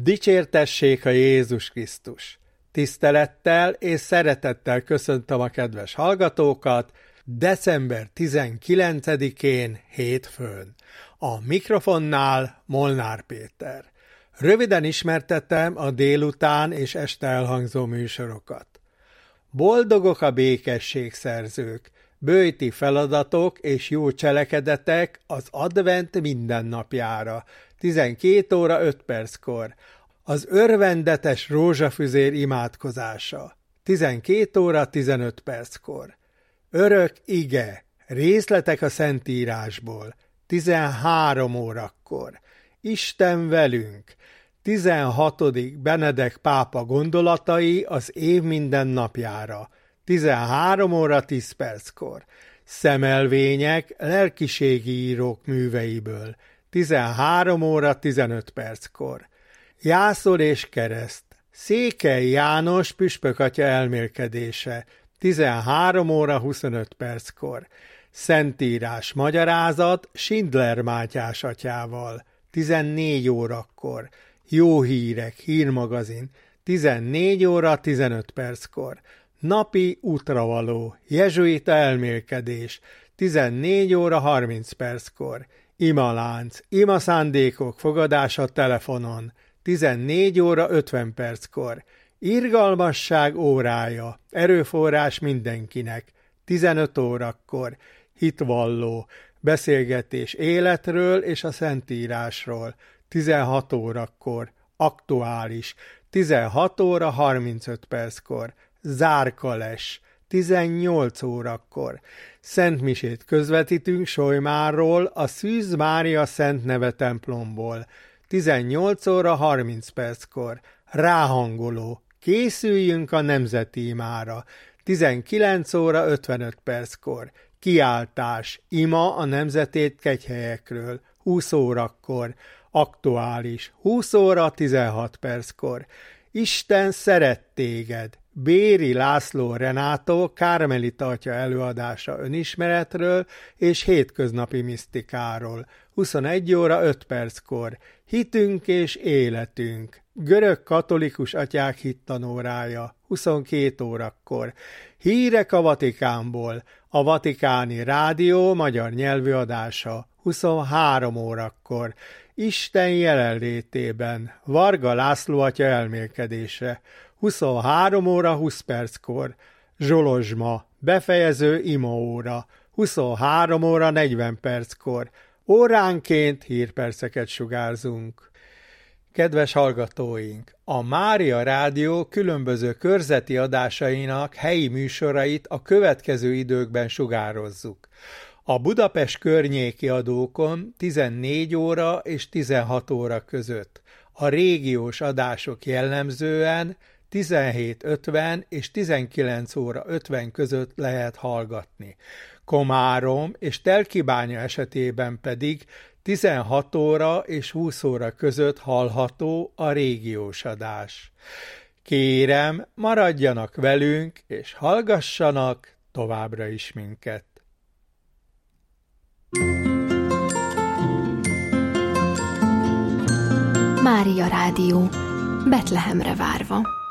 Dicsértessék a Jézus Krisztus! Tisztelettel és szeretettel köszöntöm a kedves hallgatókat december 19-én hétfőn. A mikrofonnál Molnár Péter. Röviden ismertetem a délután és este elhangzó műsorokat. Boldogok a békességszerzők, böjti feladatok és jó cselekedetek az advent mindennapjára, 12 óra 5 perckor, az örvendetes rózsafüzér imádkozása, 12 óra 15 perckor, örök ige, részletek a Szentírásból, 13 órakor, Isten velünk, 16. Benedek pápa gondolatai az év mindennapjára, 13 óra 10 perckor, szemelvények lelkiségi írók műveiből, 13 óra 15 perckor, jászol és kereszt, Székely János püspökatya elmélkedése, 13 óra 25 perckor, Szentírás magyarázat Schindler Mátyás atyával, 14 órakor, Jó hírek, hírmagazin, 14 óra 15 perckor, napi útravaló, jezsuita elmélkedés, 14 óra 30 perckor, imalánc, imaszándékok fogadása telefonon, 14 óra 50 perckor, irgalmasság órája, erőforrás mindenkinek, 15 órakor, hitvalló, beszélgetés életről és a Szentírásról, 16 órakor, aktuális, 16 óra 35 perckor, zárkales, 18 órakor, szentmisét közvetítünk Solymárról, a Szűz Mária Szent Neve templomból, 18 óra 30 perckor, ráhangoló, készüljünk a nemzeti imára, 19 óra 55 perckor, kiáltás, ima a nemzetét kegyhelyekről, 20 órakor, aktuális, 20 óra 16 perckor, Isten szeret téged, Béri László Renátó Kármelita atya előadása önismeretről és hétköznapi misztikáról, 21 óra 5 perckor, hitünk és életünk, görög katolikus atyák hittanórája, 22 órakor, hírek a Vatikánból, a Vatikáni Rádió magyar nyelvű adása, 23 órakor, Isten jelenlétében, Varga László atya elmélkedése, 23 óra 20 perckor, Zsolozsma, befejező imaóra, 23 óra 40 perckor, óránként hírperceket sugárzunk. Kedves hallgatóink, a Mária Rádió különböző körzeti adásainak helyi műsorait a következő időkben sugározzuk. A Budapest környéki adókon 14 óra és 16 óra között, a régiós adások jellemzően 17:50 és 19 óra 50 között lehet hallgatni. Komárom és Telkibánya esetében pedig 16 óra és 20 óra között hallható a régiós adás. Kérem, maradjanak velünk és hallgassanak továbbra is minket. Mária Rádió, Betlehemre várva.